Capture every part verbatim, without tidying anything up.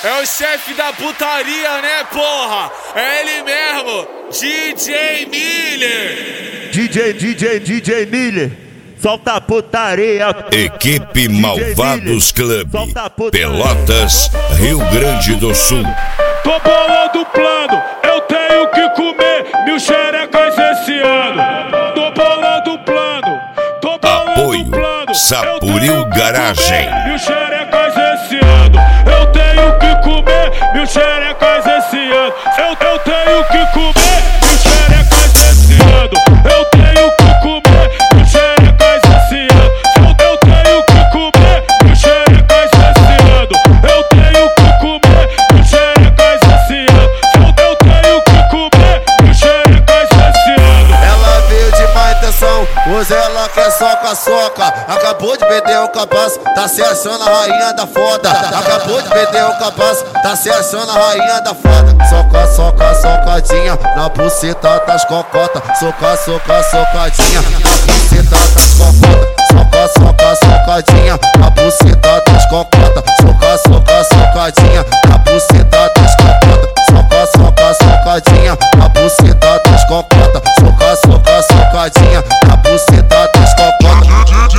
É o chefe da putaria, né, porra? É ele mesmo, D J Miller. D J, D J, D J Miller. Solta a putaria. Equipe Malvados Club, Pelotas, Rio Grande do Sul. Tô bolando o plano, eu tenho que comer mil xerecas esse ano. Tô bolando o plano, tô bolando Apoio, o plano. Sapuril Garagem. Mil xerecas esse ano. Eu tenho que comer mil xerecas esse ano. Eu, eu tenho que comer mil xerecas esse ano. Eu tenho que comer mil xerecas esse ano. Eu, eu tenho que comer mil xerecas esse ano. Eu tenho que comer mil xerecas esse ano. Eu, eu tenho que comer mil xerecas esse ano. Ela veio de má intenção, hoje ela quer soca-soca. Acabou de perder o capaz, tá se achando a rainha da foda. Acabou de perder o capaz, tá se achando a rainha da foda. Soca, soca, socadinha na buceta das cocotas. Soca, soca, socadinha na buceta das cocotas. Soca, soca, socadinha na buceta das cocotas. Soca, soca, socadinha na buceta das cocotas. Soca, soca, socadinha na buceta das cocotas. Soca, soca, socadinha na buceta das cocotas.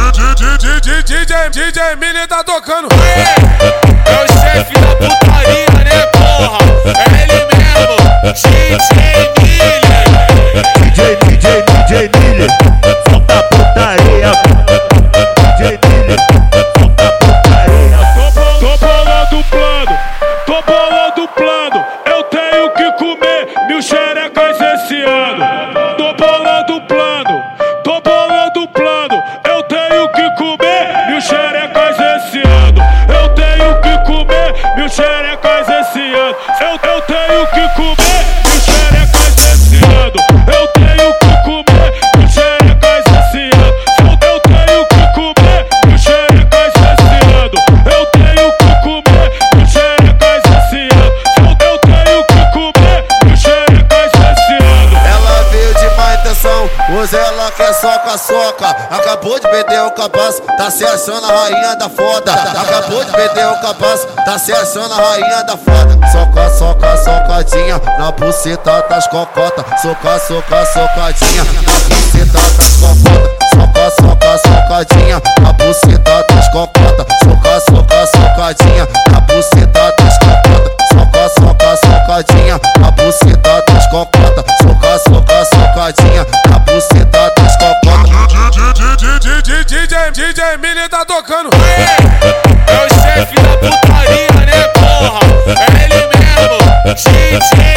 D J Miller tá tocando. É o chefe da putaria, né, porra? É ele mesmo, D J Miller. D J, D J, D J Miller. Solta a putaria. D J Miller. Solta a putaria. Tô bolando o plano, tô bolando o plano. Eu tenho que comer mil xerecas esse ano. Tô bolando o plano, tô bolando o plano. Eu tenho que comer mil xerecas esse ano. Eu tenho que comer mil xerecas esse ano. Eu, eu tenho que comer mil xerecas esse ano. Eu tenho que comer mil xerecas esse ano. Eu, eu tenho que comer mil xerecas esse ano. Eu tenho que comer mil xerecas esse ano. Eu, eu tenho que comer mil xerecas esse ano. Ela veio de má intenção, hoje ela quer soca-soca. Acabou de perder o capaz, tá se achando a rainha da foda. Acabou de perder o capaz, tá se achando a rainha da foda. Soca, soca, socadinha na buceta das cocotas. Soca, soca, socadinha na buceta das cocotas. Soca, soca, socadinha na buceta das cocotas. Soca, soca, socadinha na buceta das cocotas. Soca, soca, socadinha na buceta das cocotas. Soca, soca, socadinha na buceta das cocotas. D J Miller tá tocando. É o chefe da putaria, né, porra? É ele mesmo, D J